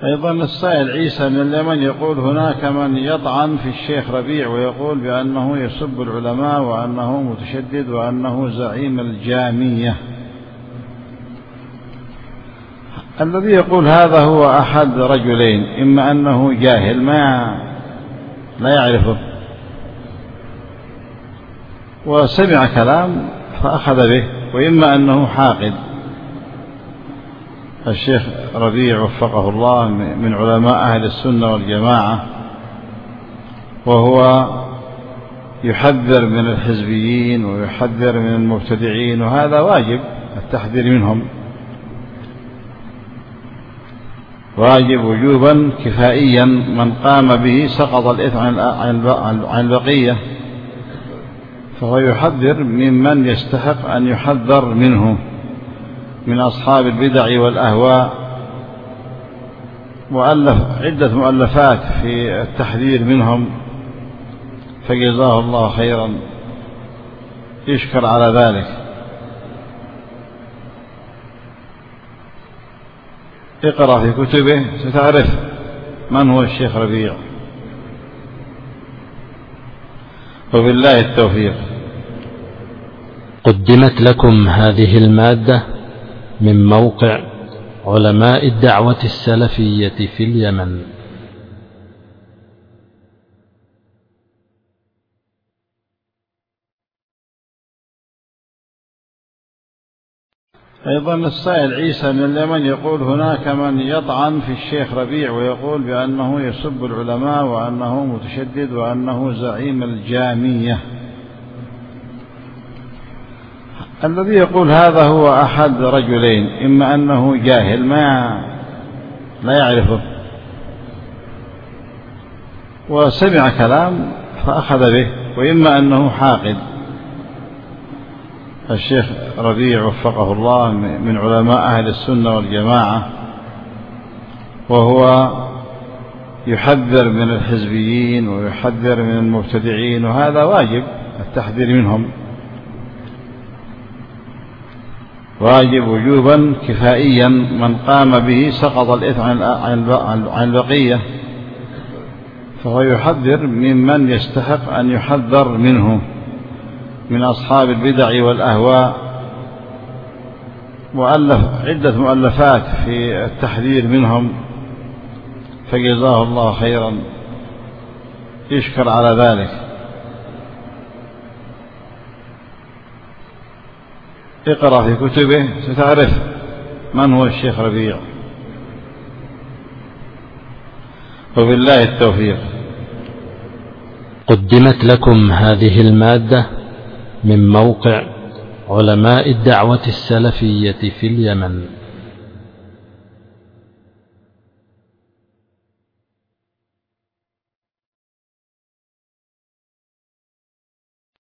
أيضا السائل عيسى من اليمن يقول هناك من يطعن في الشيخ ربيع ويقول بأنه يسب العلماء وأنه متشدد وأنه زعيم الجامية. الذي يقول هذا هو أحد رجلين: إما أنه جاهل لا يعرفه وسمع كلام فأخذ به، وإما أنه حاقد. الشيخ ربيع وفقه الله من علماء أهل السنة والجماعة، وهو يحذر من الحزبيين ويحذر من المبتدعين، وهذا واجب التحذير منهم، واجب وجوبا كفائيا. من قام به سقط الإثم عن البقية، فهو يحذر ممن يستحق أن يحذر منه من أصحاب البدع والأهواء، وألف عدة مؤلفات في التحذير منهم، فجزاه الله خيرا، يشكر على ذلك. اقرأ في كتبه ستعرف من هو الشيخ ربيع، وبالله التوفيق. قدمت لكم هذه المادة من موقع علماء الدعوة السلفية في اليمن. أيضا السائل عيسى من اليمن يقول هناك من يطعن في الشيخ ربيع ويقول بأنه يسب العلماء وأنه متشدد وأنه زعيم الجامية. الذي يقول هذا هو أحد رجلين: إما أنه جاهل لا يعرفه وسمع كلام فأخذ به، وإما أنه حاقد. الشيخ ربيع وفقه الله من علماء أهل السنة والجماعة، وهو يحذر من الحزبيين ويحذر من المبتدعين، وهذا واجب التحذير منهم، واجب وجوبا كفائيا. من قام به سقط الإثم عن البقية، فهو يحذر ممن يستحق أن يحذر منه من أصحاب البدع والأهواء، وألف عدة مؤلفات في التحذير منهم، فجزاه الله خيرا، يشكر على ذلك. اقرأ في كتبه ستعرف من هو الشيخ ربيع، وبالله التوفيق. قدمت لكم هذه المادة من موقع علماء الدعوة السلفية في اليمن.